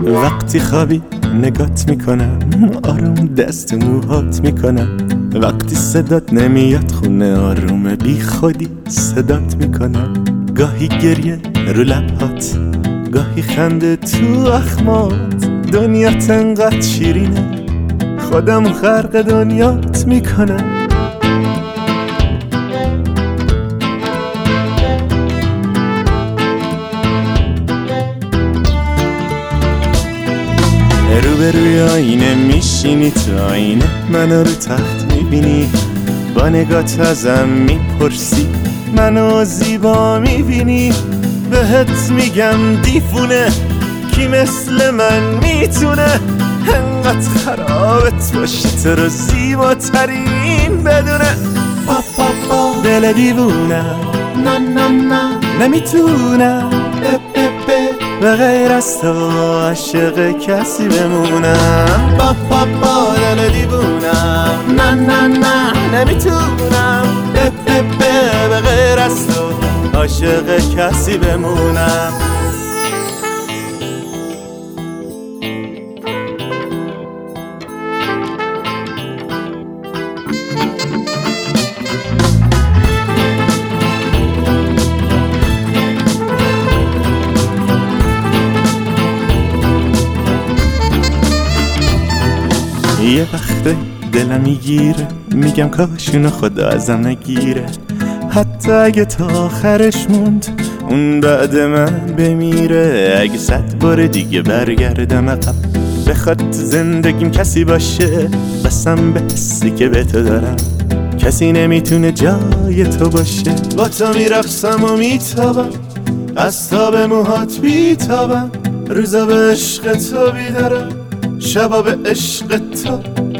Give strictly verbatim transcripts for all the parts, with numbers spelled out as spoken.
وقتی خوابی نگات میکنم، آروم دست موهات میکنم. وقتی صدات نمیاد خونه آروم بی خودی صدات میکنم. گاهی گریه رو لبهات، گاهی خنده تو اخمات. دنیات انقدر شیرینه خودم غرق دنیات میکنم. روبروی آینه میشینی، تو آینه منو رو تخت میبینی. با نگات ازم میپرسی منو زیبا میبینی. بهت میگم دیفونه کی مثل من میتونه انقدر خرابت باشه تو رو زیباترین بدونه. پا پا پا دل دیوونه، نه نه نه نمیتونم به غیر از تو عاشق کسی بمونم. با با با دل دیوونم، نه نه نه نمیتونم به به به به غیر از تو عاشق کسی بمونم. یه وقت دلم میگیره میگم کاشونو خدا ازم نگیره. حتی اگه تا آخرش موند اون بعد من بمیره. اگه صد بار دیگه برگردم عقب بخواد زندگیم کسی باشه، بسم به حسی که به تو دارم کسی نمیتونه جای تو باشه. با تو میرقصم و میتابم، از تاب موهات بیتابم. روزا به عشق تو بیدارم، شبا به عشق تو.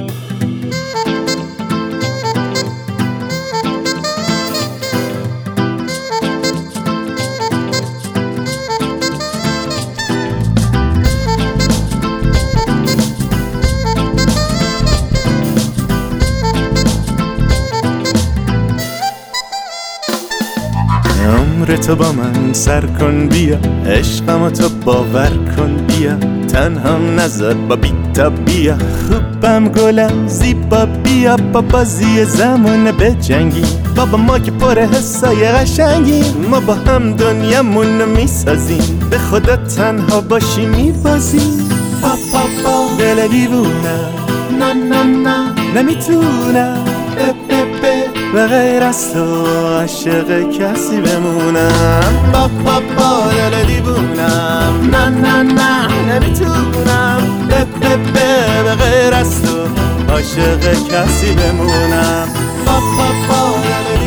عمر تو با من سر کن بیا، عشقمو تو باور کن بیا. تنهام نذار با بیتا بیا، خوبم گلم زیبا بیا. با بازی زمان به جنگی بابا ما که پر حسای قشنگی. ما با هم دنیامونو میسازیم، به خدا تنها باشی میبازیم. با با با دل دیوونه، نه نه نه نمیتونم به غیر از تو عاشق کسی بمونم. با با با دل دیوونم، نه نه نه نمیتونم به به به به غیر از تو عاشق کسی بمونم. با با با دل